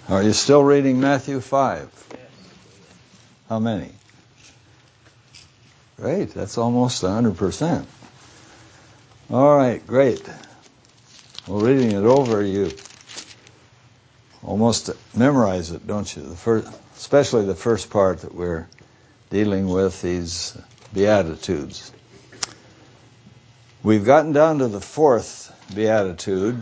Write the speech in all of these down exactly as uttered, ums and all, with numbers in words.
Are you still reading Matthew five? How many? Great, that's almost one hundred percent. All right, great. Well, reading it over, you almost memorize it, don't you? The first, especially the first part that we're dealing with, these Beatitudes. We've gotten down to the fourth Beatitude.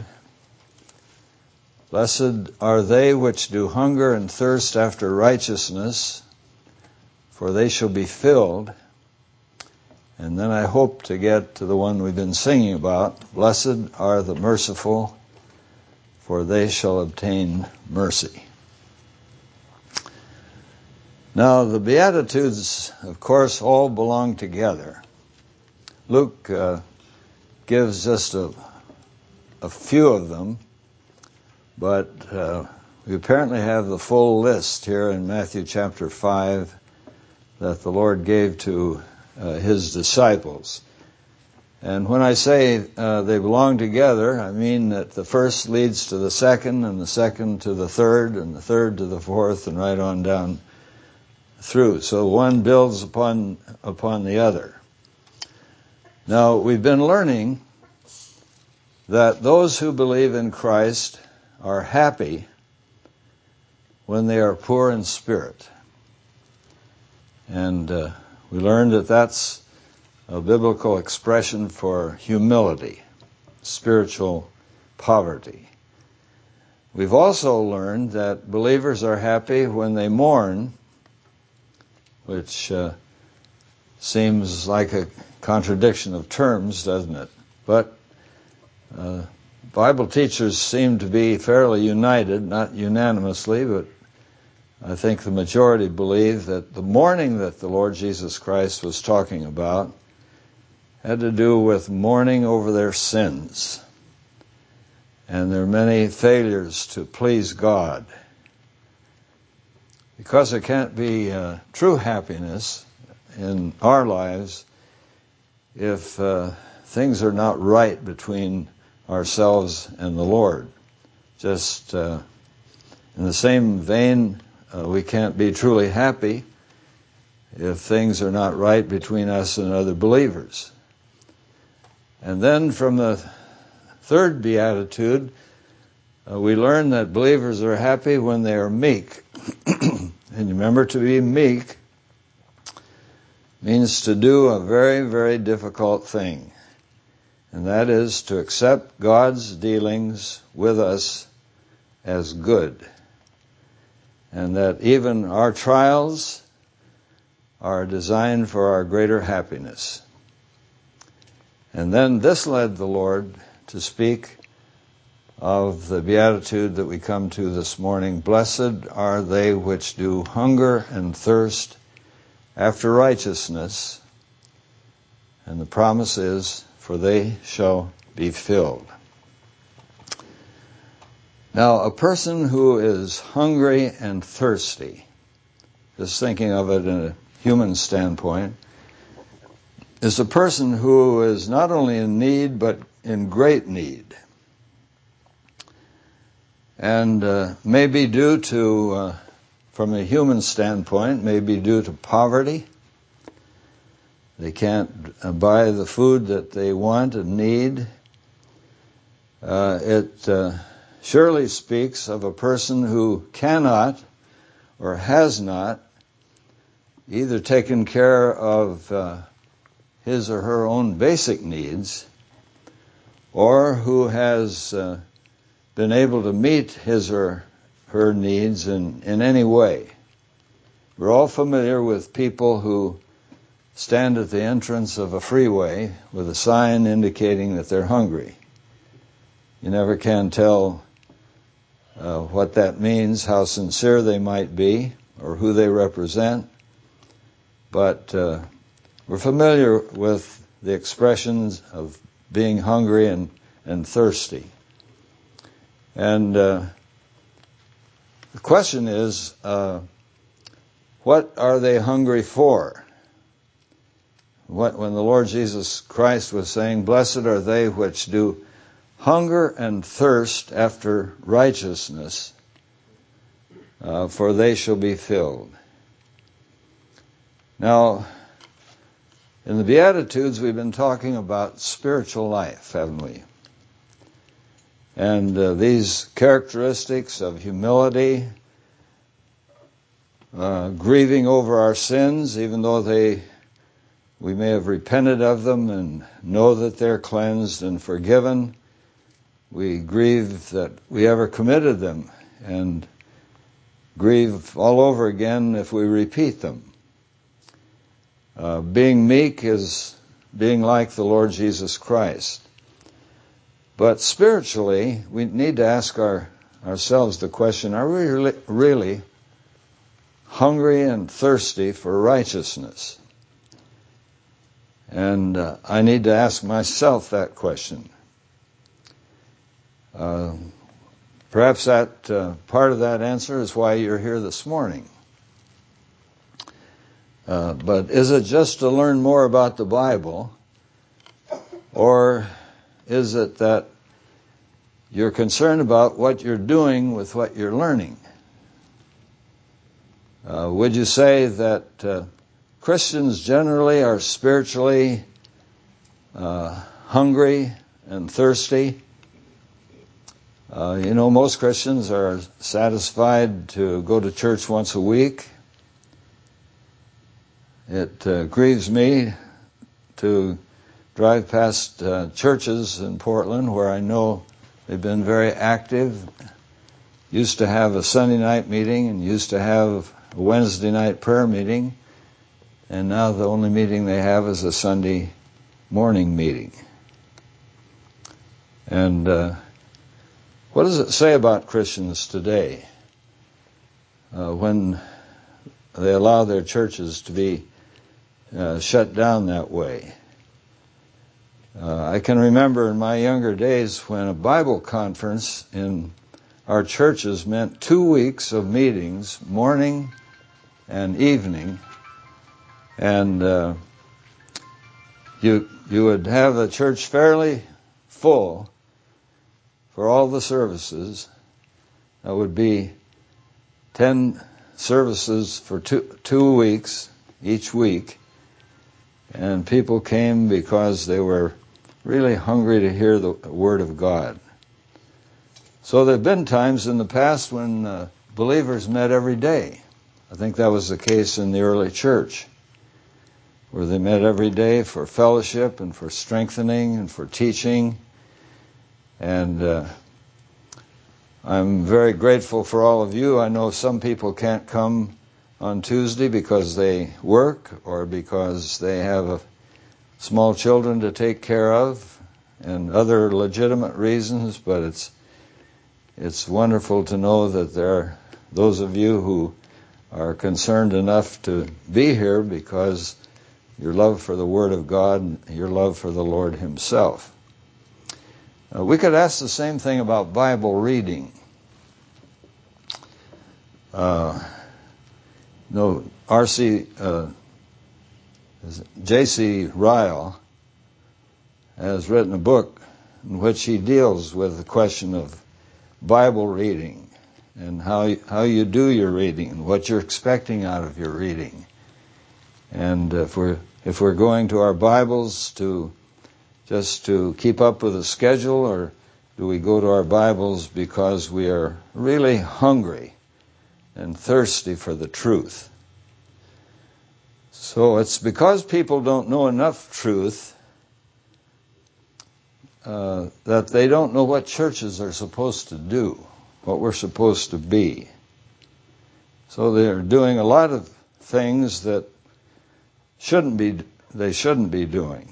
Blessed are they which do hunger and thirst after righteousness, for they shall be filled. And then I hope to get to the one we've been singing about. Blessed are the merciful, for they shall obtain mercy. Now, the Beatitudes, of course, all belong together. Luke uh, gives just a, a few of them, but uh, we apparently have the full list here in Matthew chapter five that the Lord gave to uh, His disciples. And when I say uh, they belong together, I mean that the first leads to the second, and the second to the third, and the third to the fourth, and right on down through. So one builds upon upon the other. Now, we've been learning that those who believe in Christ are happy when they are poor in spirit. And uh, we learned that that's a biblical expression for humility, spiritual poverty. We've also learned that believers are happy when they mourn, which uh, seems like a contradiction of terms, doesn't it? But uh, Bible teachers seem to be fairly united, not unanimously, but I think the majority believe that the mourning that the Lord Jesus Christ was talking about had to do with mourning over their sins and their many failures to please God. Because there can't be uh, true happiness in our lives if uh, things are not right between ourselves and the Lord. Just uh, in the same vein, uh, we can't be truly happy if things are not right between us and other believers. And then from the third beatitude, uh, we learn that believers are happy when they are meek. And remember, to be meek means to do a very, very difficult thing. And that is to accept God's dealings with us as good. And that even our trials are designed for our greater happiness. And then this led the Lord to speak of the beatitude that we come to this morning. Blessed are they which do hunger and thirst after righteousness. And the promise is, for they shall be filled. Now, a person who is hungry and thirsty, just thinking of it in a human standpoint, is a person who is not only in need, but in great need. And uh, may be due to, uh, from a human standpoint, may be due to poverty. They can't uh, buy the food that they want and need. Uh, it uh, surely speaks of a person who cannot or has not either taken care of uh, his or her own basic needs, or who has uh, been able to meet his or her needs in, in any way. We're all familiar with people who stand at the entrance of a freeway with a sign indicating that they're hungry. You never can tell uh, what that means, how sincere they might be, or who they represent, but uh, we're familiar with the expressions of being hungry and, and thirsty. And uh, the question is, uh, what are they hungry for? What, when the Lord Jesus Christ was saying, blessed are they which do hunger and thirst after righteousness, uh, for they shall be filled. Now, in the Beatitudes, we've been talking about spiritual life, haven't we? And uh, these characteristics of humility, uh, grieving over our sins, even though they we may have repented of them and know that they're cleansed and forgiven, we grieve that we ever committed them and grieve all over again if we repeat them. Uh, being meek is being like the Lord Jesus Christ. But spiritually, we need to ask our, ourselves the question, are we really, really hungry and thirsty for righteousness? And uh, I need to ask myself that question. Uh, perhaps that uh, part of that answer is why you're here this morning. Uh, but is it just to learn more about the Bible, or is it that you're concerned about what you're doing with what you're learning? Uh, would you say that uh, Christians generally are spiritually uh, hungry and thirsty? Uh, you know, most Christians are satisfied to go to church once a week. It uh, grieves me to drive past uh, churches in Portland where I know they've been very active, used to have a Sunday night meeting and used to have a Wednesday night prayer meeting, and now the only meeting they have is a Sunday morning meeting. And uh, what does it say about Christians today uh, when they allow their churches to be uh, shut down that way? Uh, I can remember in my younger days when a Bible conference in our churches meant two weeks of meetings, morning and evening, and uh, you you would have the church fairly full for all the services. That would be ten services for two two weeks each week, and people came because they were really hungry to hear the Word of God. So there have been times in the past when uh, believers met every day. I think that was the case in the early church, where they met every day for fellowship and for strengthening and for teaching. And uh, I'm very grateful for all of you. I know some people can't come on Tuesday because they work or because they have a small children to take care of and other legitimate reasons, but it's it's wonderful to know that there are those of you who are concerned enough to be here because your love for the Word of God and your love for the Lord Himself. Uh, we could ask the same thing about Bible reading. Uh, no, R C Uh, J C Ryle has written a book in which he deals with the question of Bible reading and how how you do your reading and what you're expecting out of your reading. And if we're if we're going to our Bibles to just to keep up with the schedule, or do we go to our Bibles because we are really hungry and thirsty for the truth? So it's because people don't know enough truth uh, that they don't know what churches are supposed to do, what we're supposed to be. So they're doing a lot of things that shouldn't be they shouldn't be doing.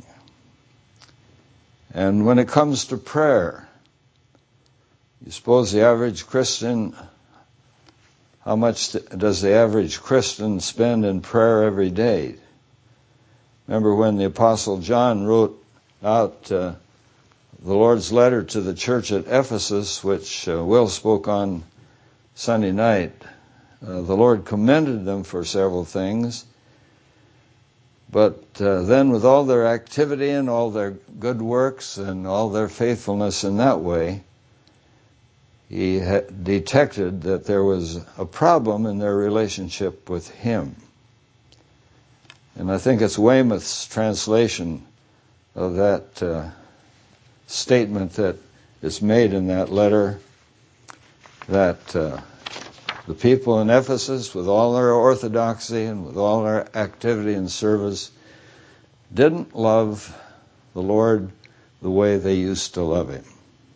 And when it comes to prayer, you suppose the average Christian, how much does the average Christian spend in prayer every day? Remember when the Apostle John wrote out uh, the Lord's letter to the church at Ephesus, which uh, Will spoke on Sunday night. Uh, the Lord commended them for several things, but uh, then with all their activity and all their good works and all their faithfulness in that way, he had detected that there was a problem in their relationship with him. And I think it's Weymouth's translation of that uh, statement that is made in that letter, that uh, the people in Ephesus, with all their orthodoxy and with all their activity and service, didn't love the Lord the way they used to love him.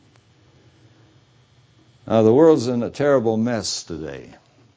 Now, the world's in a terrible mess today.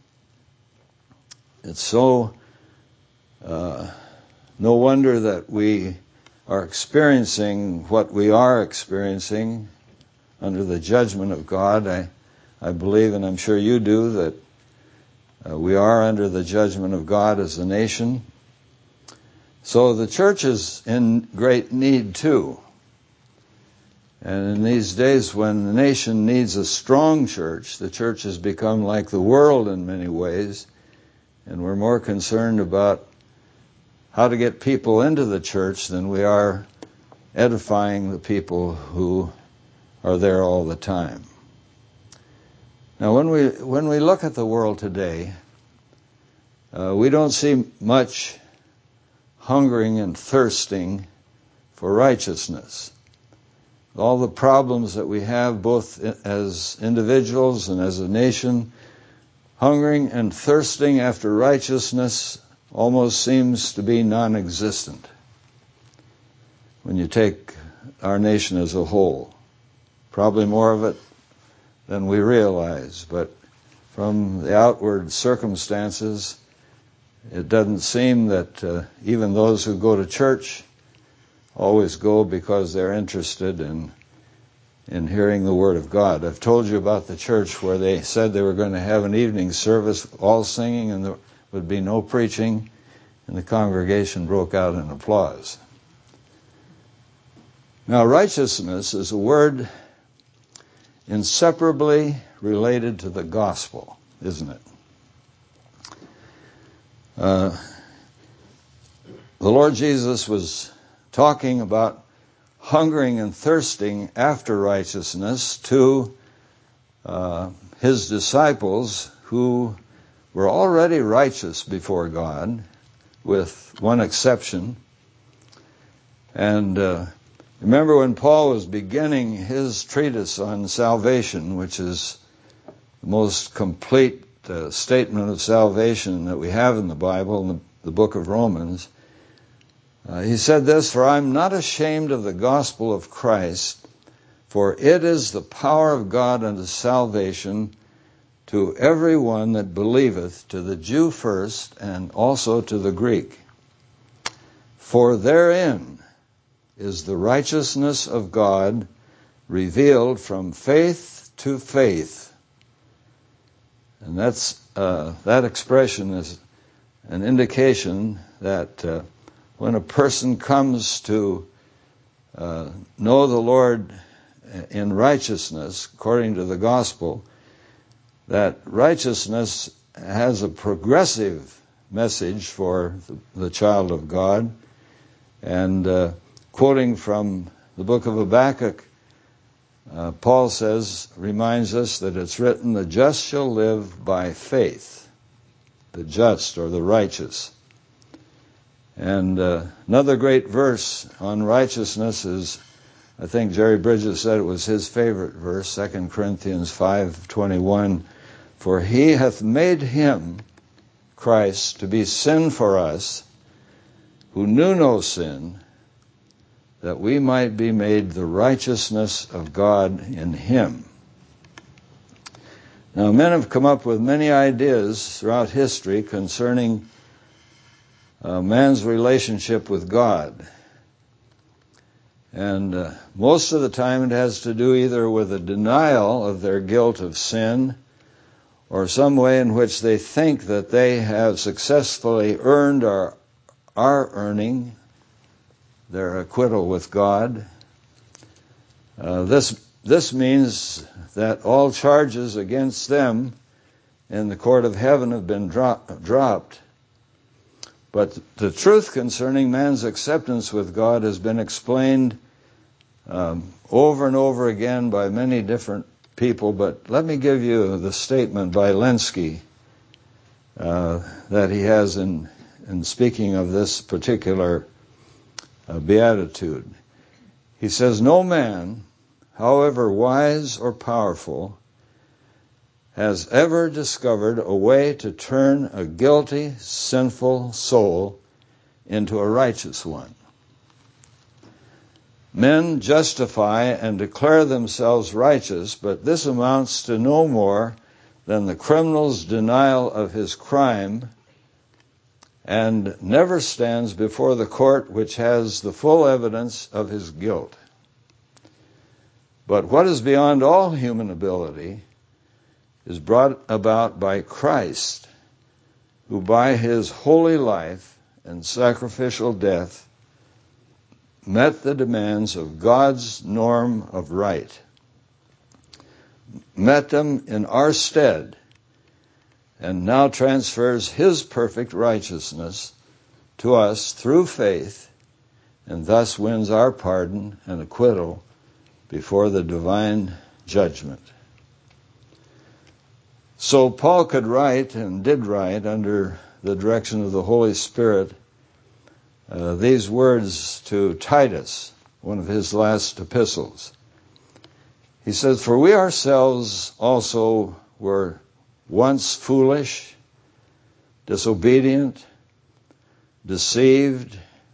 It's so, uh, no wonder that we are experiencing what we are experiencing under the judgment of God. I, I believe, and I'm sure you do, that uh, we are under the judgment of God as a nation. So the church is in great need too. And in these days when the nation needs a strong church, the church has become like the world in many ways, and we're more concerned about how to get people into the church than we are edifying the people who are there all the time. Now, when we when we look at the world today, uh, we don't see much hungering and thirsting for righteousness. All the problems that we have, both as individuals and as a nation, hungering and thirsting after righteousness almost seems to be non-existent when you take our nation as a whole. Probably more of it than we realize, but from the outward circumstances, it doesn't seem that uh, even those who go to church always go because they're interested in in hearing the Word of God. I've told you about the church where they said they were going to have an evening service, all singing, and there would be no preaching, and the congregation broke out in applause. Now, righteousness is a word inseparably related to the gospel, isn't it? Uh, the Lord Jesus was talking about hungering and thirsting after righteousness to uh, his disciples who were already righteous before God, with one exception. And uh, remember when Paul was beginning his treatise on salvation, which is the most complete uh, statement of salvation that we have in the Bible, in the, the book of Romans, Uh, he said this, "For I am not ashamed of the gospel of Christ, for it is the power of God unto salvation to every one that believeth, to the Jew first, and also to the Greek. For therein is the righteousness of God revealed from faith to faith." And that's uh, that expression is an indication that uh, when a person comes to uh, know the Lord in righteousness, according to the gospel, that righteousness has a progressive message for the child of God. And uh, quoting from the book of Habakkuk, uh, Paul says, reminds us that it's written, "The just shall live by faith," the just or the righteous. And uh, another great verse on righteousness is, I think Jerry Bridges said it was his favorite verse, Second Corinthians five twenty-one, "For he hath made him," Christ, "to be sin for us, who knew no sin, that we might be made the righteousness of God in him." Now, men have come up with many ideas throughout history concerning Uh, man's relationship with God. And uh, most of the time it has to do either with a denial of their guilt of sin, or some way in which they think that they have successfully earned or are earning their acquittal with God. Uh, this this means that all charges against them in the court of heaven have been dro- dropped. But the truth concerning man's acceptance with God has been explained um, over and over again by many different people, but let me give you the statement by Lenski uh, that he has in, in speaking of this particular uh, beatitude. He says, "No man, however wise or powerful, has ever discovered a way to turn a guilty, sinful soul into a righteous one. Men justify and declare themselves righteous, but this amounts to no more than the criminal's denial of his crime and never stands before the court which has the full evidence of his guilt. But what is beyond all human ability is brought about by Christ, who by his holy life and sacrificial death met the demands of God's norm of right, met them in our stead, and now transfers his perfect righteousness to us through faith, and thus wins our pardon and acquittal before the divine judgment." So Paul could write, and did write, under the direction of the Holy Spirit, uh, these words to Titus, one of his last epistles. He says, "For we ourselves also were once foolish, disobedient, deceived,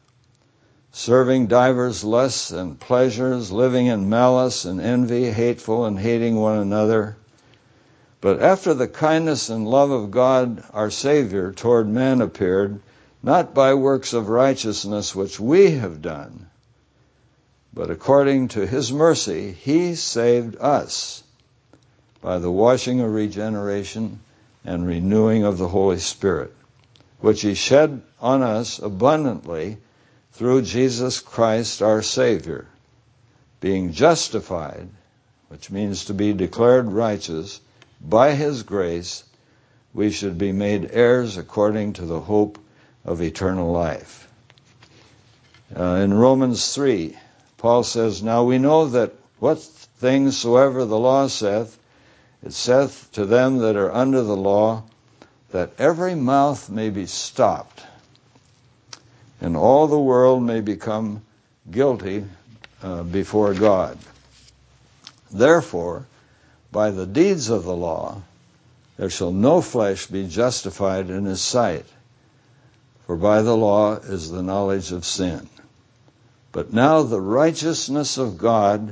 serving divers lusts and pleasures, living in malice and envy, hateful and hating one another. But after the kindness and love of God our Savior toward men appeared, not by works of righteousness which we have done, but according to his mercy he saved us by the washing of regeneration and renewing of the Holy Spirit, which he shed on us abundantly through Jesus Christ our Savior, being justified," which means to be declared righteous, "by his grace, we should be made heirs according to the hope of eternal life." Uh, in Romans three, Paul says, "Now we know that what things soever the law saith, it saith to them that are under the law, that every mouth may be stopped, and all the world may become guilty uh, before God. Therefore, by the deeds of the law, there shall no flesh be justified in his sight, for by the law is the knowledge of sin. But now the righteousness of God,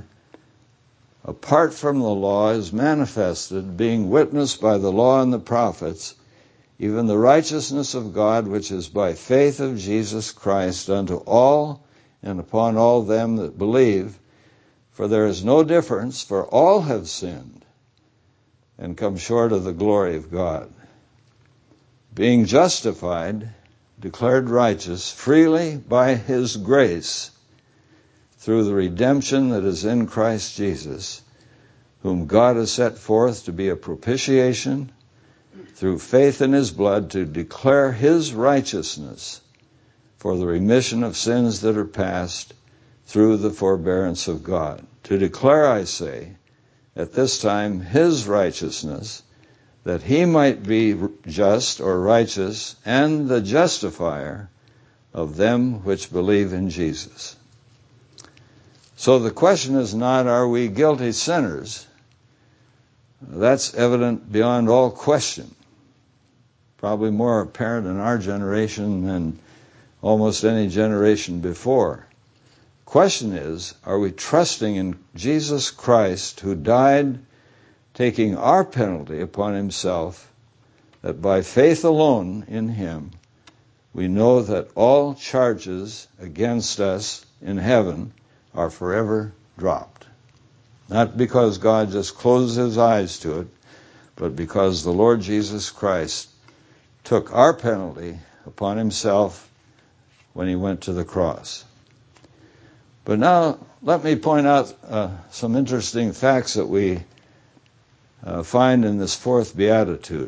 apart from the law, is manifested, being witnessed by the law and the prophets, even the righteousness of God, which is by faith of Jesus Christ unto all and upon all them that believe. For there is no difference, for all have sinned and come short of the glory of God, being justified, declared righteous freely by his grace through the redemption that is in Christ Jesus, whom God has set forth to be a propitiation through faith in his blood, to declare his righteousness for the remission of sins that are past through the forbearance of God. To declare, I say, at this time his righteousness, that he might be just or righteous and the justifier of them which believe in Jesus." So the question is not, are we guilty sinners? That's evident beyond all question. Probably more apparent in our generation than almost any generation before. Question is, are we trusting in Jesus Christ, who died taking our penalty upon himself, that by faith alone in him we know that all charges against us in heaven are forever dropped? Not because God just closed his eyes to it, but because the Lord Jesus Christ took our penalty upon himself when he went to the cross. But now let me point out uh, some interesting facts that we uh, find in this fourth beatitude.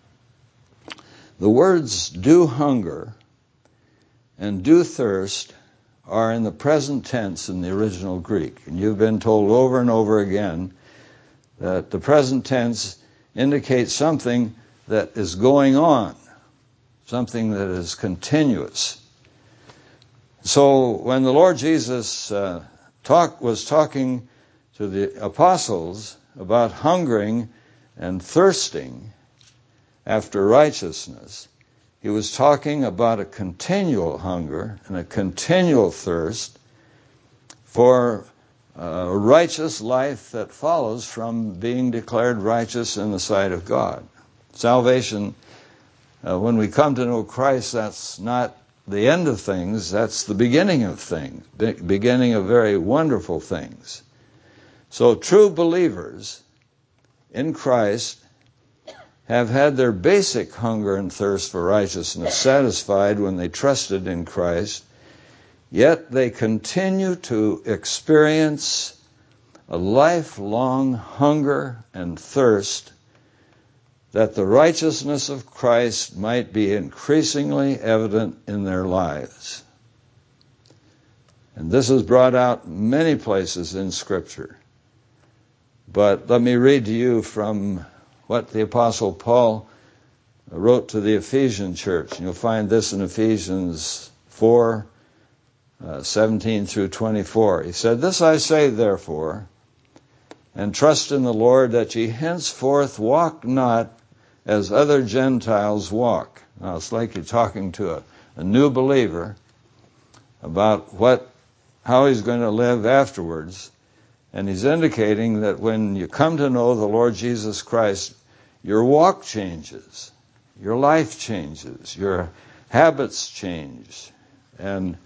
The words "do hunger" and "do thirst" are in the present tense in the original Greek. And you've been told over and over again that the present tense indicates something that is going on, something that is continuous. So when the Lord Jesus uh, talk, was talking to the apostles about hungering and thirsting after righteousness, he was talking about a continual hunger and a continual thirst for a righteous life that follows from being declared righteous in the sight of God. Salvation, uh, when we come to know Christ, that's not the end of things, that's the beginning of things, be- beginning of very wonderful things. So true believers in Christ have had their basic hunger and thirst for righteousness satisfied when they trusted in Christ, yet they continue to experience a lifelong hunger and thirst that the righteousness of Christ might be increasingly evident in their lives. And this is brought out many places in Scripture. But let me read to you from what the Apostle Paul wrote to the Ephesian church. You'll find this in Ephesians four, uh, seventeen through twenty-four. He said, "This I say, therefore, and trust in the Lord, that ye henceforth walk not as other Gentiles walk." Now, it's like you're talking to a, a new believer about what, how he's going to live afterwards. And he's indicating that when you come to know the Lord Jesus Christ, your walk changes, your life changes, your habits change. And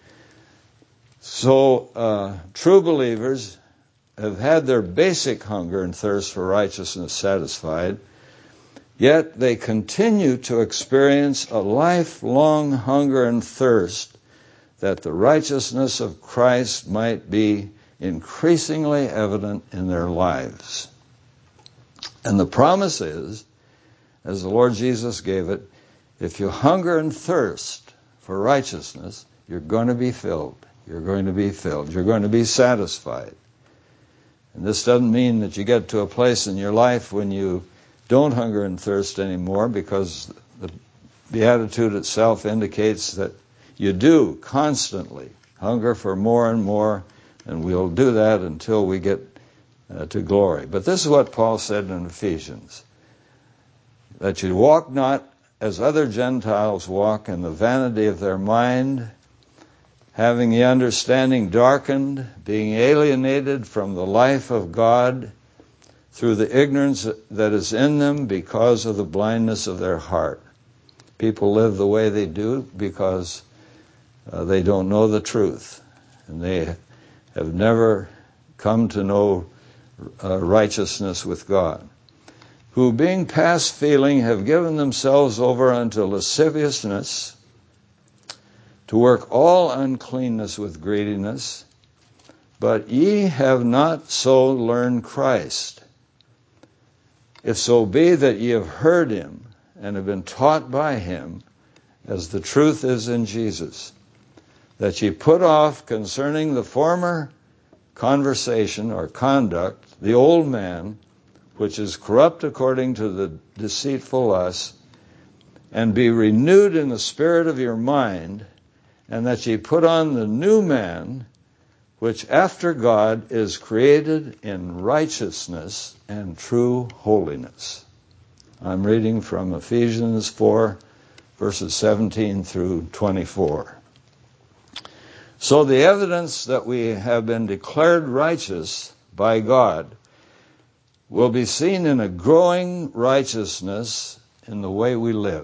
so uh, true believers have had their basic hunger and thirst for righteousness satisfied, yet they continue to experience a lifelong hunger and thirst that the righteousness of Christ might be increasingly evident in their lives. And the promise is, as the Lord Jesus gave it, if you hunger and thirst for righteousness, you're going to be filled. You're going to be filled. You're going to be satisfied. And this doesn't mean that you get to a place in your life when you don't hunger and thirst anymore, because the Beatitude itself indicates that you do constantly hunger for more and more, and we'll do that until we get uh, to glory. But this is what Paul said in Ephesians, that you walk not as other Gentiles walk in the vanity of their mind, having the understanding darkened, being alienated from the life of God through the ignorance that is in them because of the blindness of their heart. People live the way they do because uh, they don't know the truth, and they have never come to know uh, righteousness with God. Who, being past feeling, have given themselves over unto lasciviousness, to work all uncleanness with greediness. But ye have not so learned Christ. If so be that ye have heard him, and have been taught by him, as the truth is in Jesus, that ye put off concerning the former conversation or conduct the old man, which is corrupt according to the deceitful lust, and be renewed in the spirit of your mind, and that ye put on the new man, which after God is created in righteousness and true holiness. I'm reading from Ephesians four, verses seventeen through twenty-four. So the evidence that we have been declared righteous by God will be seen in a growing righteousness in the way we live.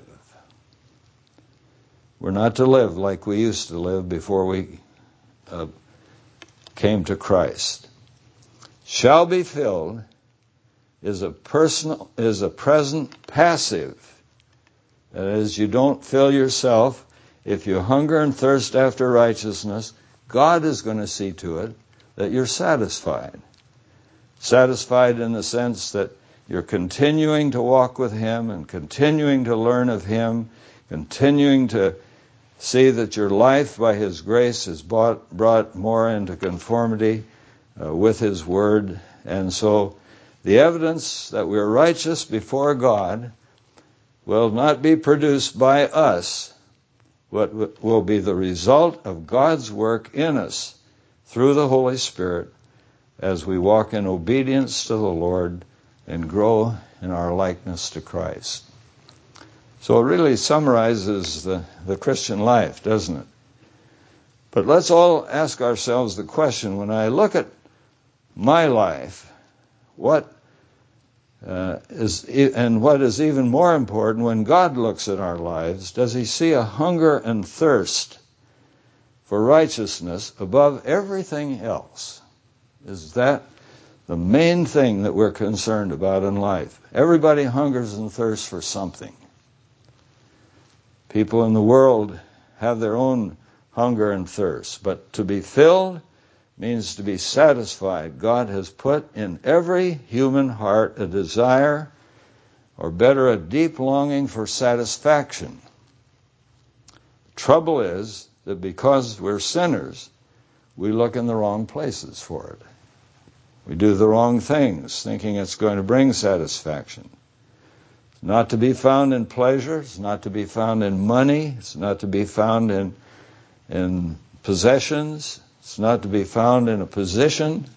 We're not to live like we used to live before we uh, came to Christ. Shall be filled is a personal is a present passive. That is, you don't fill yourself. If you hunger and thirst after righteousness, God is going to see to it that you're satisfied. Satisfied in the sense that you're continuing to walk with him and continuing to learn of him, continuing to see that your life by his grace is brought, brought more into conformity uh, with his word. And so The evidence that we're righteous before God will not be produced by us, but will be the result of God's work in us through the Holy Spirit as we walk in obedience to the Lord and grow in our likeness to Christ. So it really summarizes the, the Christian life, doesn't it? But let's all ask ourselves the question, when I look at my life, what uh, is, and what is even more important, when God looks at our lives, does he see a hunger and thirst for righteousness above everything else? Is that the main thing that we're concerned about in life? Everybody hungers and thirsts for something. People in the world have their own hunger and thirst, but to be filled means to be satisfied. God has put in every human heart a desire, or better, a deep longing for satisfaction. Trouble is that because we're sinners, we look in the wrong places for it. We do the wrong things, thinking it's going to bring satisfaction. It's not to be found in pleasure. It's not to be found in money. It's not to be found in, in possessions. It's not to be found in a position.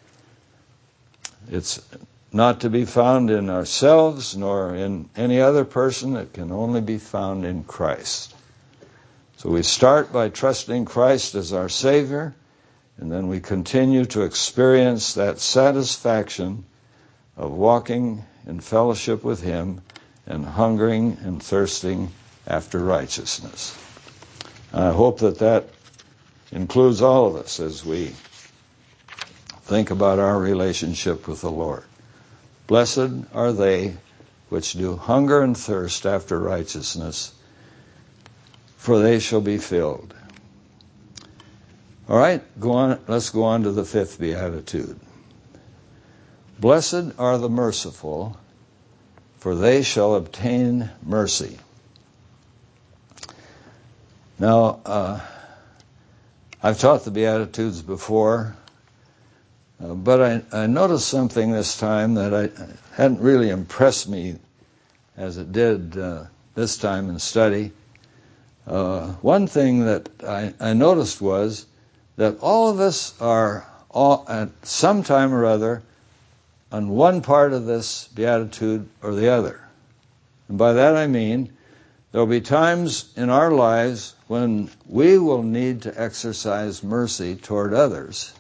It's not to be found in ourselves nor in any other person. It can only be found in Christ. So we start by trusting Christ as our Savior, and then we continue to experience that satisfaction of walking in fellowship with Him and hungering and thirsting after righteousness. I hope that that includes all of us as we think about our relationship with the Lord. Blessed are they which do hunger and thirst after righteousness, for they shall be filled. All right, go on. Let's go on to the fifth beatitude. Blessed are the merciful, for they shall obtain mercy. Now, uh, I've taught the Beatitudes before, uh, but I, I noticed something this time that I hadn't really impressed me as it did uh, this time in study. Uh, one thing that I, I noticed was that all of us are all, at some time or other on one part of this beatitude or the other. And by that I mean there will be times in our lives when we will need to exercise mercy toward others.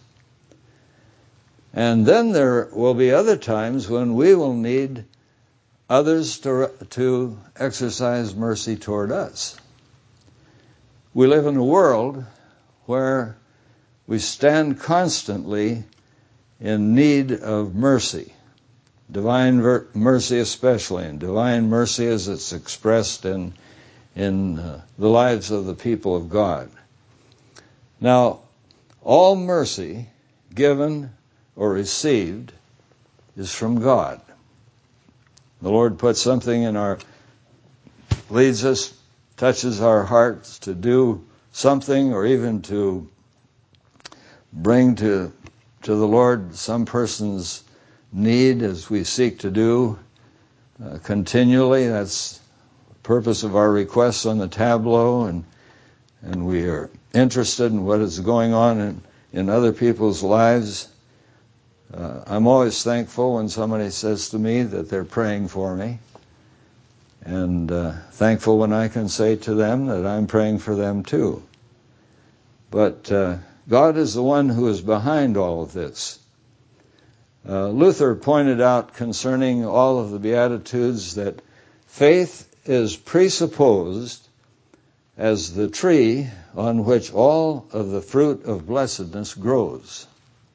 And then there will be other times when we will need others to, to exercise mercy toward us. We live in a world where we stand constantly in need of mercy. Divine ver- mercy especially, and divine mercy as it's expressed in in uh, the lives of the people of God. Now, all mercy given or received is from God. The Lord puts something in our, leads us, touches our hearts to do something, or even to bring to to the Lord some person's need, as we seek to do uh, continually. That's purpose of our requests on the tableau, and and we are interested in what is going on in, in other people's lives. Uh, I'm always thankful when somebody says to me that they're praying for me, and uh, thankful when I can say to them that I'm praying for them too. But uh, God is the one who is behind all of this. Uh, Luther pointed out concerning all of the Beatitudes that faith is presupposed as the tree on which all of the fruit of blessedness grows.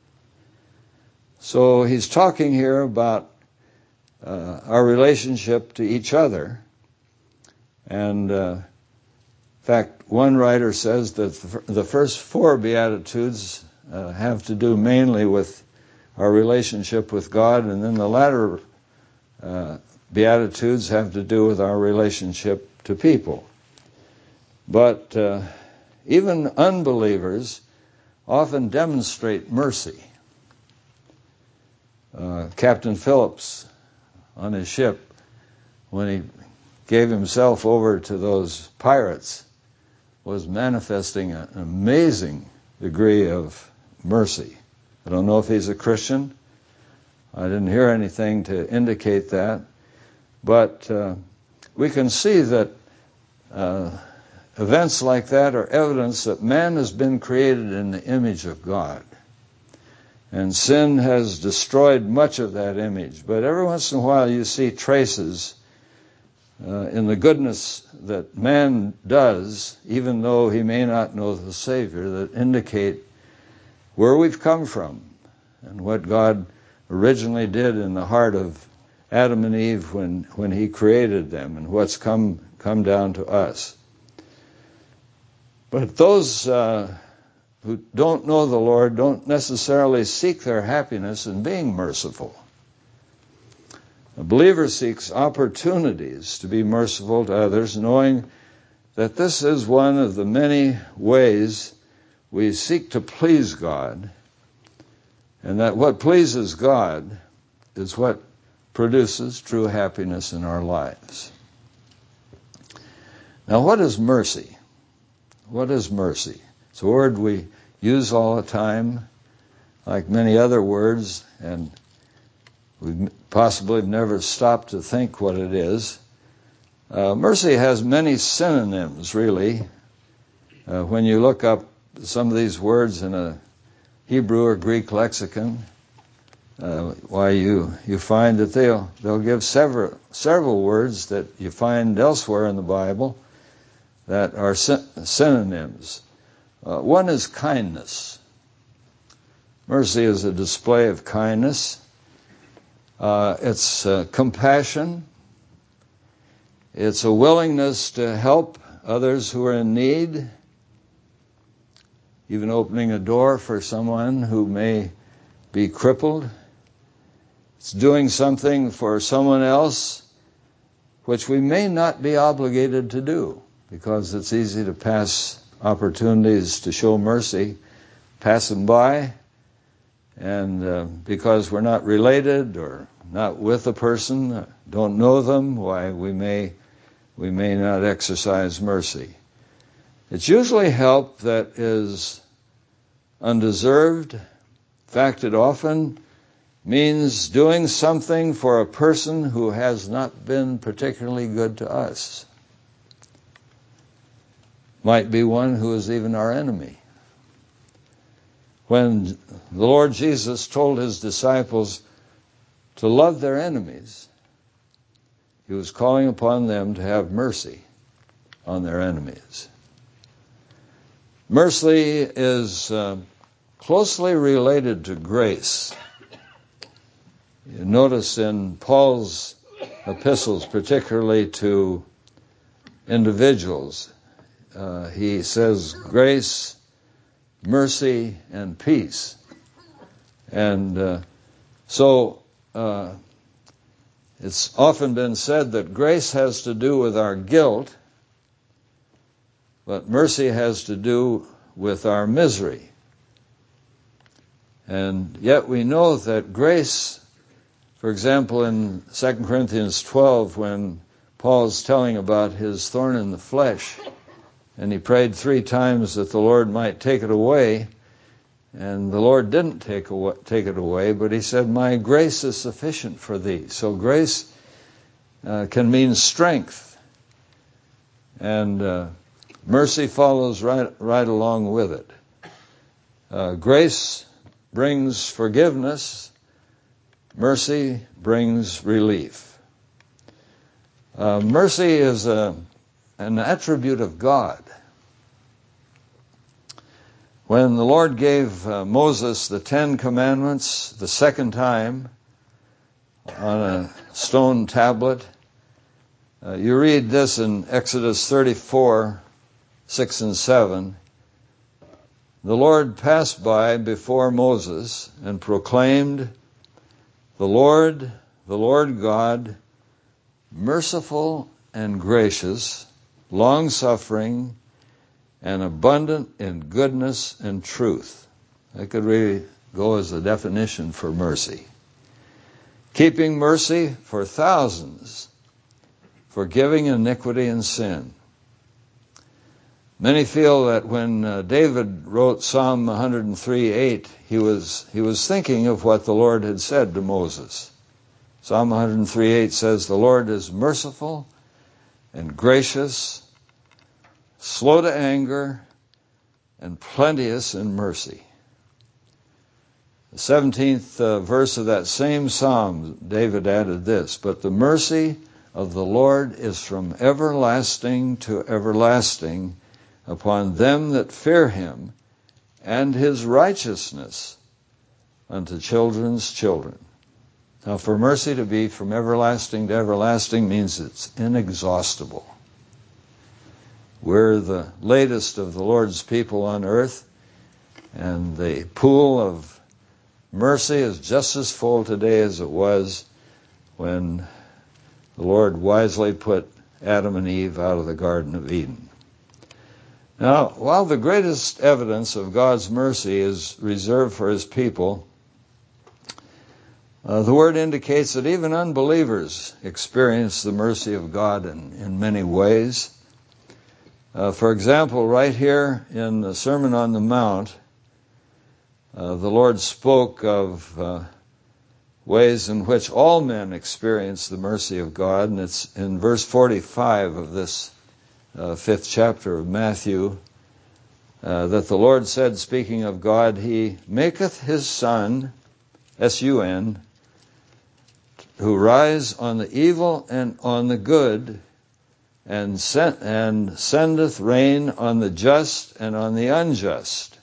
So he's talking here about uh, our relationship to each other. And uh, in fact, one writer says that the first four Beatitudes uh, have to do mainly with our relationship with God, and then the latter uh, Beatitudes have to do with our relationship to people. But uh, even unbelievers often demonstrate mercy. uh, Captain Phillips on his ship, when he gave himself over to those pirates, was manifesting an amazing degree of mercy. I don't know if he's a Christian. I didn't hear anything to indicate that. But uh, we can see that uh, events like that are evidence that man has been created in the image of God. And sin has destroyed much of that image. But every once in a while you see traces uh, in the goodness that man does, even though he may not know the Savior, that indicate where we've come from and what God originally did in the heart of Adam and Eve when, when he created them, and what's come come down to us. But those uh, who don't know the Lord don't necessarily seek their happiness in being merciful. A believer seeks opportunities to be merciful to others, knowing that this is one of the many ways we seek to please God, and that what pleases God is what produces true happiness in our lives. Now, what is mercy? What is mercy? It's a word we use all the time, like many other words, and we possibly have never stopped to think what it is. Uh, mercy has many synonyms, really. Uh, when you look up some of these words in a Hebrew or Greek lexicon, uh, why you you find that they'll they'll give several several words that you find elsewhere in the Bible that are sy- synonyms. Uh, one is kindness. Mercy is a display of kindness. Uh, it's uh, compassion. It's a willingness to help others who are in need, even opening a door for someone who may be crippled. It's doing something for someone else which we may not be obligated to do, because it's easy to pass opportunities to show mercy, pass them by, and uh, because we're not related or not with a person, don't know them, why we may we may not exercise mercy. It's usually help that is undeserved. In fact, it often means doing something for a person who has not been particularly good to us. Might be one who is even our enemy. When the Lord Jesus told his disciples to love their enemies, he was calling upon them to have mercy on their enemies. Mercy is uh, closely related to grace. You notice in Paul's epistles, particularly to individuals, uh, he says grace, mercy, and peace. And uh, so uh, it's often been said that grace has to do with our guilt, but mercy has to do with our misery. And yet we know that grace, for example, in Second Corinthians twelve, when Paul's telling about his thorn in the flesh, and he prayed three times that the Lord might take it away, and the Lord didn't take away, take it away, but he said, "My grace is sufficient for thee." So grace uh, can mean strength, and uh, mercy follows right right along with it. Uh, grace brings forgiveness. Mercy brings relief. Uh, mercy is a, an attribute of God. When the Lord gave uh, Moses the Ten Commandments the second time on a stone tablet, uh, you read this in Exodus thirty-four, six and seven. The Lord passed by before Moses and proclaimed, "The Lord, the Lord God, merciful and gracious, long-suffering, and abundant in goodness and truth." That could really go as a definition for mercy. keeping mercy for thousands, forgiving iniquity and sin. Many feel that when uh, David wrote Psalm one oh three eight, he was he was thinking of what the Lord had said to Moses. Psalm one oh three eight says, "The Lord is merciful and gracious, slow to anger, and plenteous in mercy." The seventeenth uh, verse of that same psalm, David added this, "But the mercy of the Lord is from everlasting to everlasting upon them that fear him, and his righteousness unto children's children." Now, for mercy to be from everlasting to everlasting means it's inexhaustible. We're the latest of the Lord's people on earth, and the pool of mercy is just as full today as it was when the Lord wisely put Adam and Eve out of the Garden of Eden. Now, while the greatest evidence of God's mercy is reserved for his people, uh, the Word indicates that even unbelievers experience the mercy of God in, in many ways. Uh, for example, right here in the Sermon on the Mount, uh, the Lord spoke of uh, ways in which all men experience the mercy of God, and it's in verse forty-five of this uh, fifth chapter of Matthew uh, that the Lord said, speaking of God, "He maketh his sun," S U N, "who rise on the evil and on the good, and sent, and sendeth rain on the just and on the unjust,"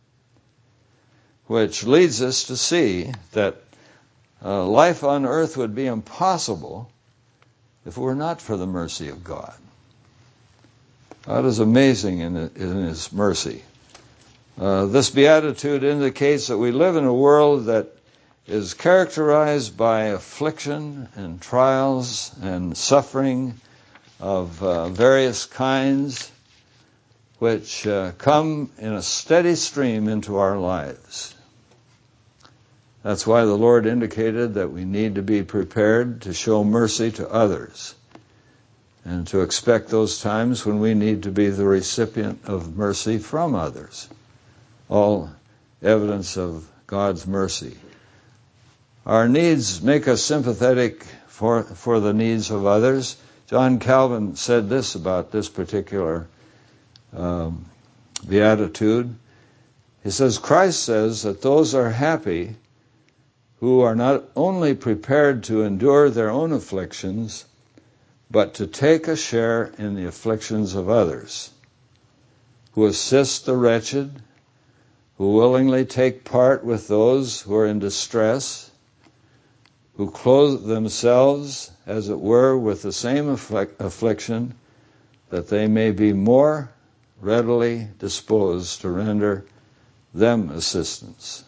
which leads us to see that uh, life on earth would be impossible if it were not for the mercy of God. God is amazing in, in his mercy. Uh, this beatitude indicates that we live in a world that is characterized by affliction and trials and suffering of uh, various kinds, which uh, come in a steady stream into our lives. That's why the Lord indicated that we need to be prepared to show mercy to others and to expect those times when we need to be the recipient of mercy from others. All evidence of God's mercy. Our needs make us sympathetic for, for the needs of others. John Calvin said this about this particular um, beatitude. He says, "Christ says that those are happy who are not only prepared to endure their own afflictions, but to take a share in the afflictions of others, who assist the wretched, who willingly take part with those who are in distress, who clothe themselves, as it were, with the same afflic- affliction, that they may be more readily disposed to render them assistance."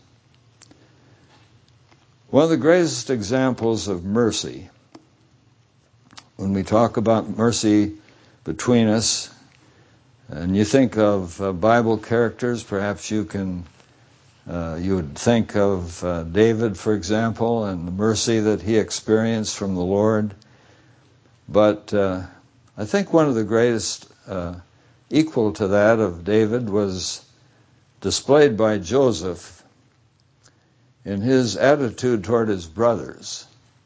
One of the greatest examples of mercy, when we talk about mercy between us, and you think of uh, Bible characters, perhaps you can, uh, you would think of uh, David, for example, and the mercy that he experienced from the Lord. But uh, I think one of the greatest, uh, equal to that of David, was displayed by Joseph in his attitude toward his brothers.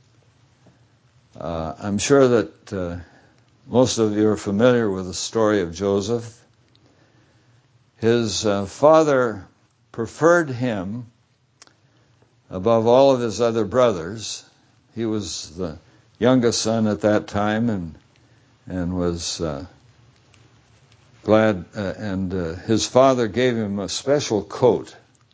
Uh, I'm sure that uh, most of you are familiar with the story of Joseph. His uh, father preferred him above all of his other brothers. He was the youngest son at that time, and and was uh, glad, uh, and uh, his father gave him a special coat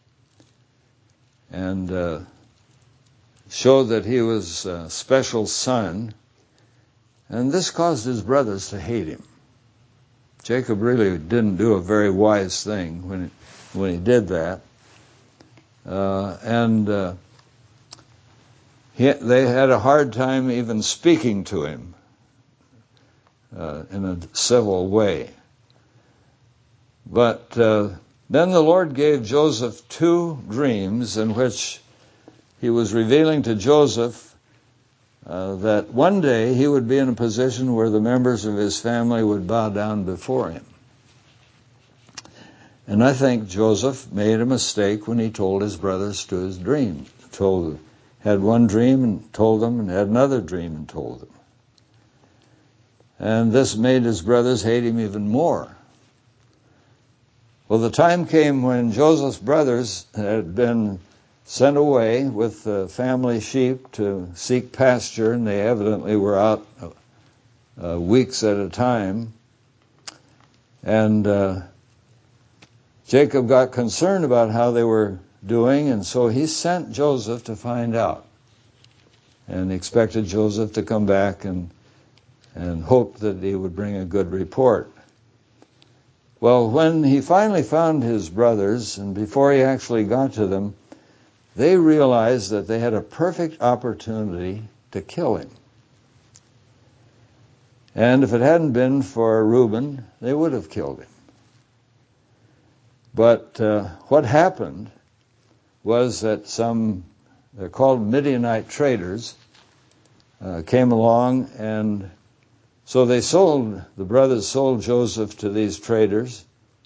and uh, showed that he was a special son, and this caused his brothers to hate him. Jacob really didn't do a very wise thing when he, when he did that. Uh, and uh, he, they had a hard time even speaking to him uh, in a civil way. But uh, then the Lord gave Joseph two dreams in which he was revealing to Joseph uh, that one day he would be in a position where the members of his family would bow down before him. And I think Joseph made a mistake when he told his brothers to his dream. Told, had one dream and told them, and had another dream and told them. And this made his brothers hate him even more. Well, the time came when Joseph's brothers had been sent away with the family sheep to seek pasture, and they evidently were out uh, weeks at a time. And uh, Jacob got concerned about how they were doing, and so he sent Joseph to find out, and expected Joseph to come back and and hoped that he would bring a good report. Well, when he finally found his brothers, and before he actually got to them, they realized that they had a perfect opportunity to kill him. And if it hadn't been for Reuben, they would have killed him. But uh, what happened was that some, they're called Midianite traders, uh, came along, and so they sold, the brothers sold Joseph to these traders,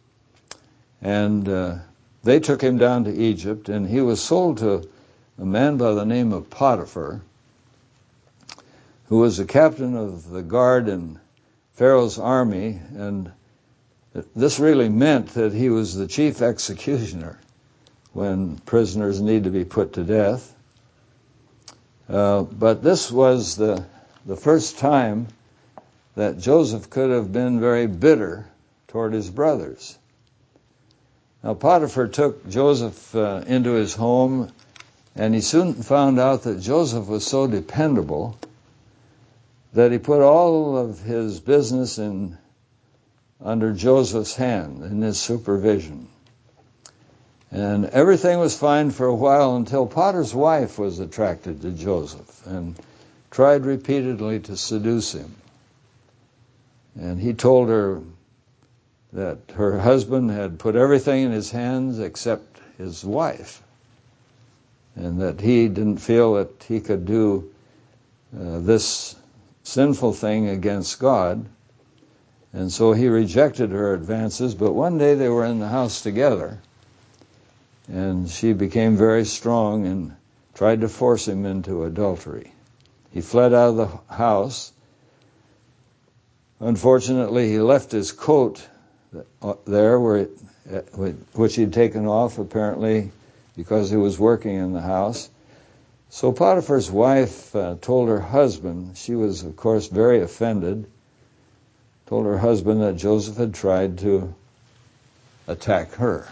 and uh, they took him down to Egypt, and he was sold to a man by the name of Potiphar, who was the captain of the guard in Pharaoh's army, and this really meant that he was the chief executioner when prisoners need to be put to death. Uh, but this was the the first time that Joseph could have been very bitter toward his brothers. Now, Potiphar took Joseph uh, into his home, and he soon found out that Joseph was so dependable that he put all of his business in under Joseph's hand, in his supervision. And everything was fine for a while until Potiphar's wife was attracted to Joseph and tried repeatedly to seduce him. And he told her that her husband had put everything in his hands except his wife, and that he didn't feel that he could do uh, this sinful thing against God. And so he rejected her advances, but one day they were in the house together, and she became very strong and tried to force him into adultery. He fled out of the house. Unfortunately, he left his coat there, where it, which he'd taken off, apparently, because he was working in the house. So Potiphar's wife uh, told her husband, she was, of course, very offended, told her husband that Joseph had tried to attack her.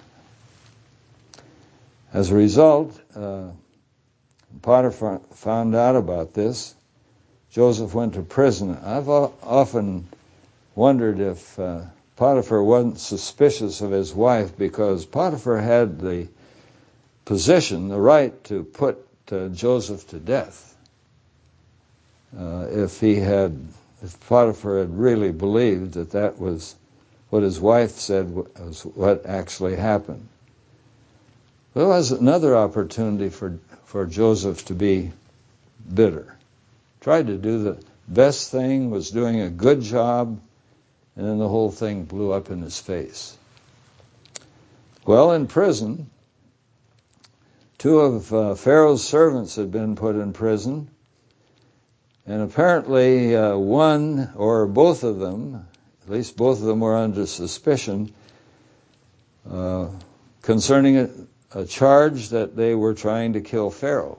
As a result, uh, Potiphar found out about this. Joseph went to prison. I've often wondered if uh, Potiphar wasn't suspicious of his wife, because Potiphar had the position, the right to put uh, Joseph to death. Uh, if he had, if Potiphar had really believed that that was what his wife said was what actually happened. There was another opportunity for, for Joseph to be bitter. Tried to do the best thing, was doing a good job, and then the whole thing blew up in his face. Well, in prison, two of uh, Pharaoh's servants had been put in prison, and apparently uh, one or both of them, at least both of them, were under suspicion uh, concerning a, a charge that they were trying to kill Pharaoh.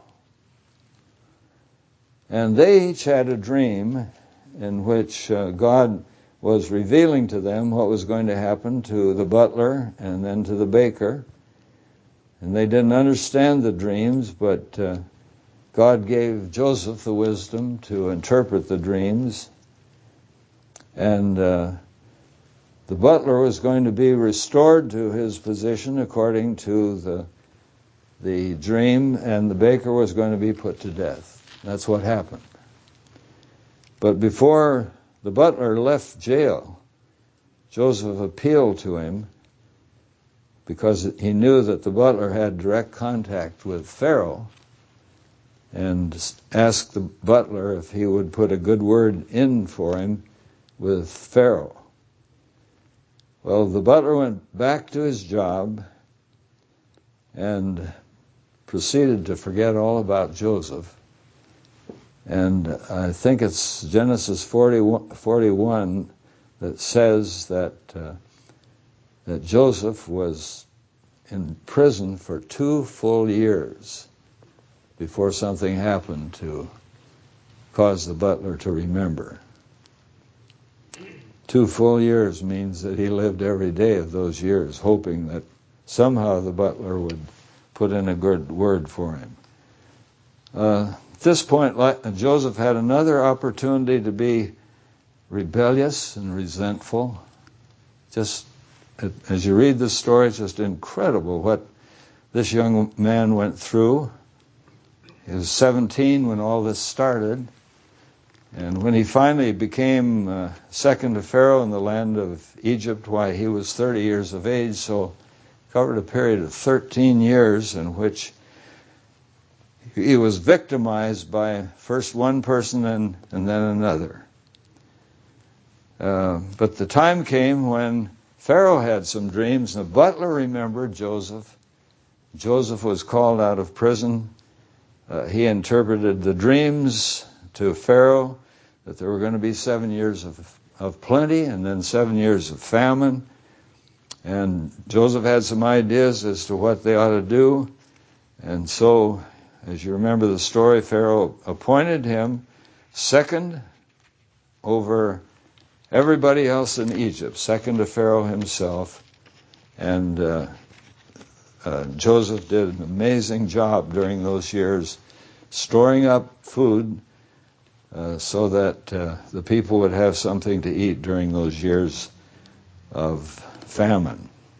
And they each had a dream in which uh, God was revealing to them what was going to happen to the butler and then to the baker. And they didn't understand the dreams, but uh, God gave Joseph the wisdom to interpret the dreams. And uh, the butler was going to be restored to his position according to the the dream, and the baker was going to be put to death. That's what happened. But before the butler left jail, Joseph appealed to him, because he knew that the butler had direct contact with Pharaoh, and asked the butler if he would put a good word in for him with Pharaoh. Well, the butler went back to his job and proceeded to forget all about Joseph. And I think it's Genesis forty-one that says that uh, that Joseph was in prison for two full years before something happened to cause the butler to remember. Two full years means that he lived every day of those years hoping that somehow the butler would put in a good word for him. Uh, at this point, Joseph had another opportunity to be rebellious and resentful. Just as you read this story, it's just incredible what this young man went through. He was seventeen when all this started. And when he finally became uh, second to Pharaoh in the land of Egypt, why, he was thirty years of age, so covered a period of thirteen years in which he was victimized by first one person and, and then another. Uh, but the time came when Pharaoh had some dreams, and the butler remembered Joseph. Joseph was called out of prison. Uh, he interpreted the dreams to Pharaoh, that there were going to be seven years of, of plenty and then seven years of famine. And Joseph had some ideas as to what they ought to do. And so, as you remember the story, Pharaoh appointed him second over everybody else in Egypt, second to Pharaoh himself. And uh, uh, Joseph did an amazing job during those years, storing up food Uh, so that uh, the people would have something to eat during those years of famine.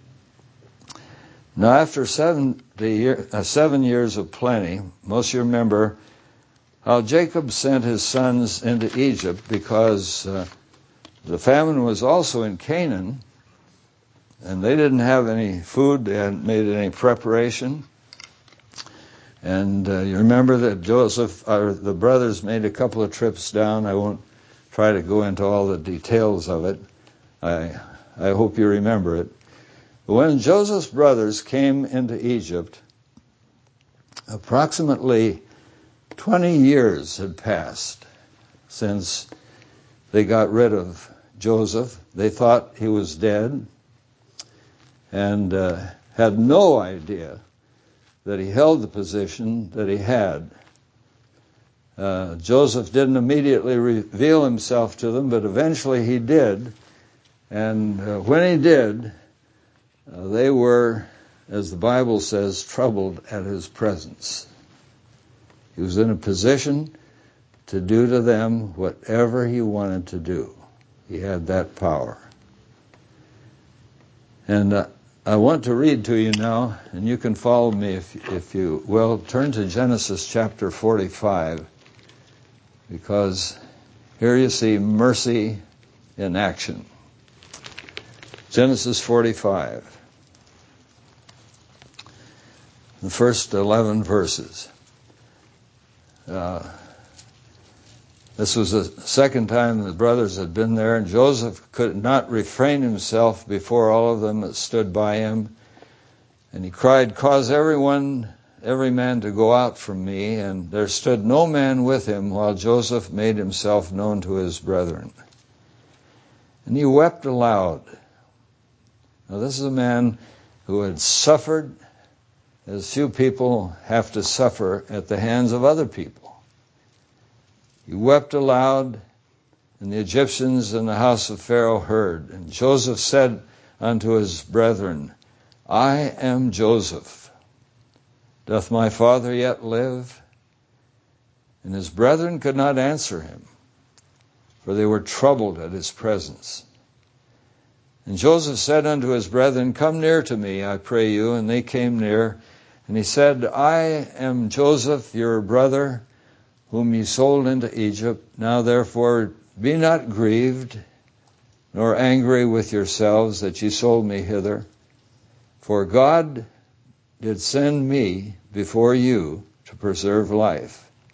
Now, after seventy year, uh, seven years of plenty, most of you remember how Jacob sent his sons into Egypt because uh, the famine was also in Canaan, and they didn't have any food, they hadn't made any preparation. And uh, you remember that Joseph, or the brothers, made a couple of trips down. I won't try to go into all the details of it. I I hope you remember it. But when Joseph's brothers came into Egypt, approximately twenty years had passed since they got rid of Joseph. They thought he was dead and uh, had no idea that he held the position that he had. Uh, Joseph didn't immediately reveal himself to them, but eventually he did. And uh, when he did, uh, they were, as the Bible says, troubled at his presence. He was in a position to do to them whatever he wanted to do. He had that power. And uh, I want to read to you now, and you can follow me if, if you will. Turn to Genesis chapter forty-five, because here you see mercy in action. Genesis forty-five, the first eleven verses. Uh, This was the second time the brothers had been there, and Joseph could not refrain himself before all of them that stood by him. And he cried, "Cause everyone, every man to go out from me." And there stood no man with him while Joseph made himself known to his brethren. And he wept aloud. Now this is a man who had suffered as few people have to suffer at the hands of other people. He wept aloud, and the Egyptians in the house of Pharaoh heard. And Joseph said unto his brethren, "I am Joseph. Doth my father yet live?" And his brethren could not answer him, for they were troubled at his presence. And Joseph said unto his brethren, "Come near to me, I pray you." And they came near. And he said, "I am Joseph, your brother, whom ye sold into Egypt. Now therefore be not grieved, nor angry with yourselves that ye sold me hither. For God did send me before you to preserve life.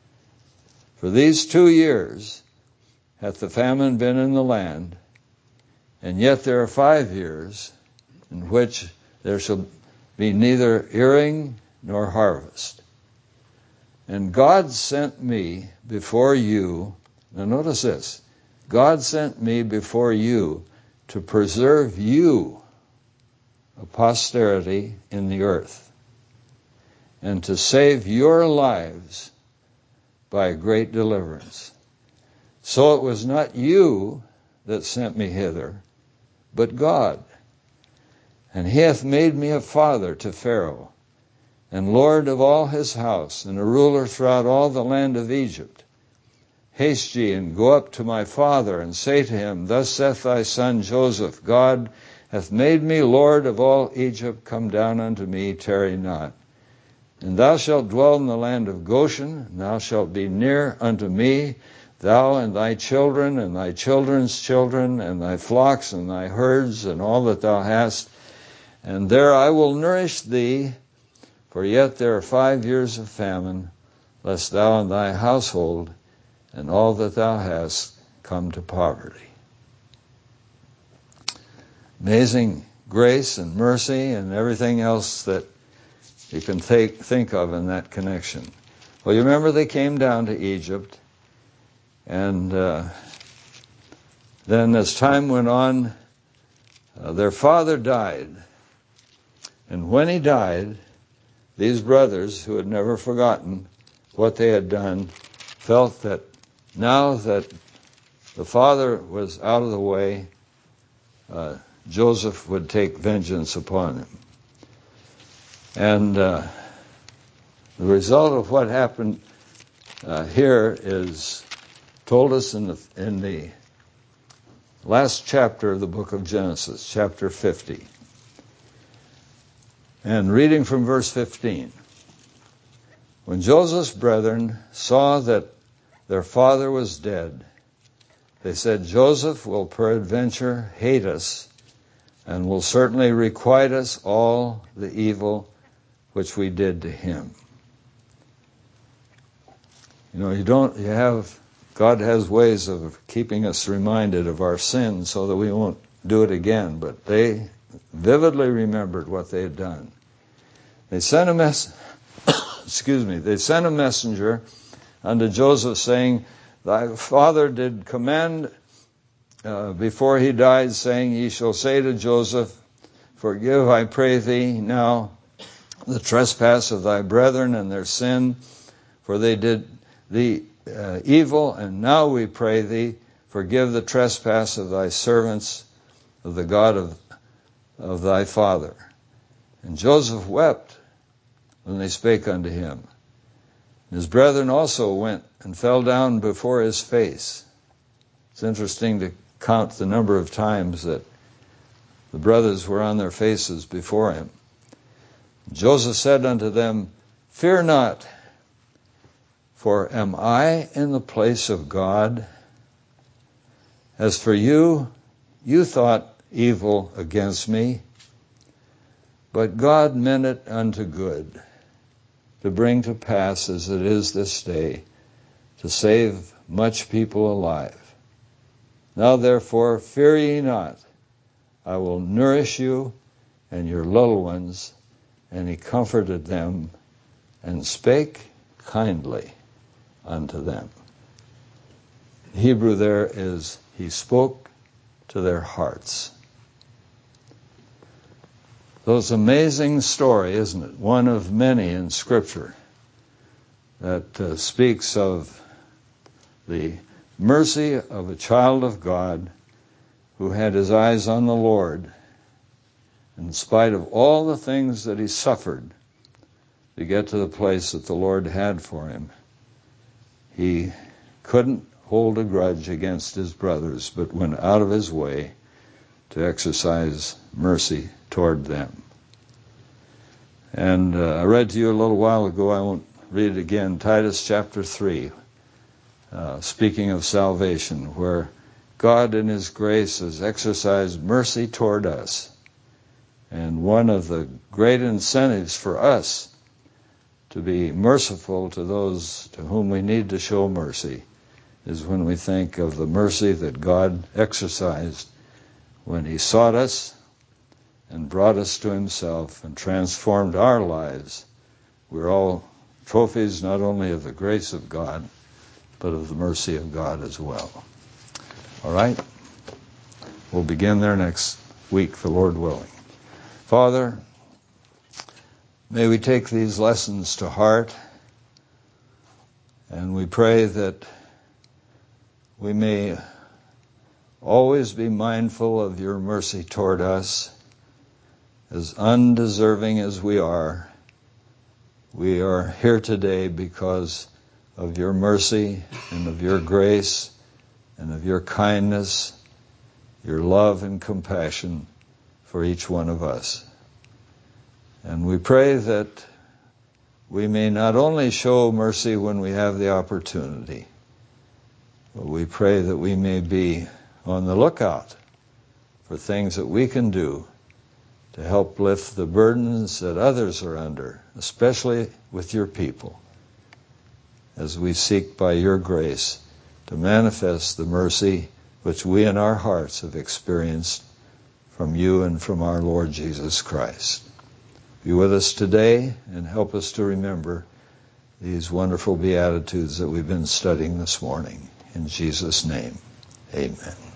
For these two years hath the famine been in the land, and yet there are five years in which there shall be neither earing nor harvest. And God sent me before you," now notice this, "God sent me before you to preserve you a posterity in the earth, and to save your lives by a great deliverance. So it was not you that sent me hither, but God. And he hath made me a father to Pharaoh, and lord of all his house, and a ruler throughout all the land of Egypt. Haste ye, and go up to my father, and say to him, Thus saith thy son Joseph, God hath made me lord of all Egypt. Come down unto me, tarry not. And thou shalt dwell in the land of Goshen, and thou shalt be near unto me, thou and thy children, and thy children's children, and thy flocks, and thy herds, and all that thou hast. And there I will nourish thee, for yet there are five years of famine, lest thou and thy household and all that thou hast come to poverty." Amazing grace and mercy and everything else that you can take, think of in that connection. Well, you remember they came down to Egypt, and uh, then as time went on, uh, their father died. And when he died, these brothers, who had never forgotten what they had done, felt that now that the father was out of the way, uh, Joseph would take vengeance upon him. And uh, the result of what happened uh, here is told us in the, in the last chapter of the book of Genesis, chapter fifty. And reading from verse fifteen. When Joseph's brethren saw that their father was dead, they said, Joseph will peradventure hate us, and will certainly requite us all the evil which we did to him. You know, you don't, you have, God has ways of keeping us reminded of our sins so that we won't do it again, but they vividly remembered what they had done. They sent a mess, excuse me, they sent a messenger unto Joseph, saying, Thy father did command uh, before he died, saying, Ye shall say to Joseph, Forgive, I pray thee, now the trespass of thy brethren and their sin, for they did thee uh, evil, and now we pray thee, forgive the trespass of thy servants, of the God of, of thy father. And Joseph wept when they spake unto him. His brethren also went and fell down before his face. It's interesting to count the number of times that the brothers were on their faces before him. Joseph said unto them, Fear not, for am I in the place of God? As for you, you thought evil against me, but God meant it unto good, to bring to pass as it is this day, to save much people alive. Now therefore fear ye not, I will nourish you and your little ones. And he comforted them and spake kindly unto them. The Hebrew there is, he spoke to their hearts. So it's an amazing story, isn't it? One of many in Scripture that uh, speaks of the mercy of a child of God who had his eyes on the Lord in spite of all the things that he suffered to get to the place that the Lord had for him. He couldn't hold a grudge against his brothers, but went out of his way to exercise mercy toward them. And uh, I read to you a little while ago, I won't read it again, Titus chapter three, uh, speaking of salvation, where God in his grace has exercised mercy toward us. And one of the great incentives for us to be merciful to those to whom we need to show mercy is when we think of the mercy that God exercised when He sought us and brought us to Himself and transformed our lives. We're all trophies not only of the grace of God, but of the mercy of God as well. All right? We'll begin there next week, the Lord willing. Father, may we take these lessons to heart, and we pray that we may always be mindful of your mercy toward us. As undeserving as we are, we are here today because of your mercy and of your grace and of your kindness, your love and compassion for each one of us. And we pray that we may not only show mercy when we have the opportunity, but we pray that we may be on the lookout for things that we can do to help lift the burdens that others are under, especially with your people, as we seek by your grace to manifest the mercy which we in our hearts have experienced from you and from our Lord Jesus Christ. Be with us today and help us to remember these wonderful Beatitudes that we've been studying this morning. In Jesus' name, amen.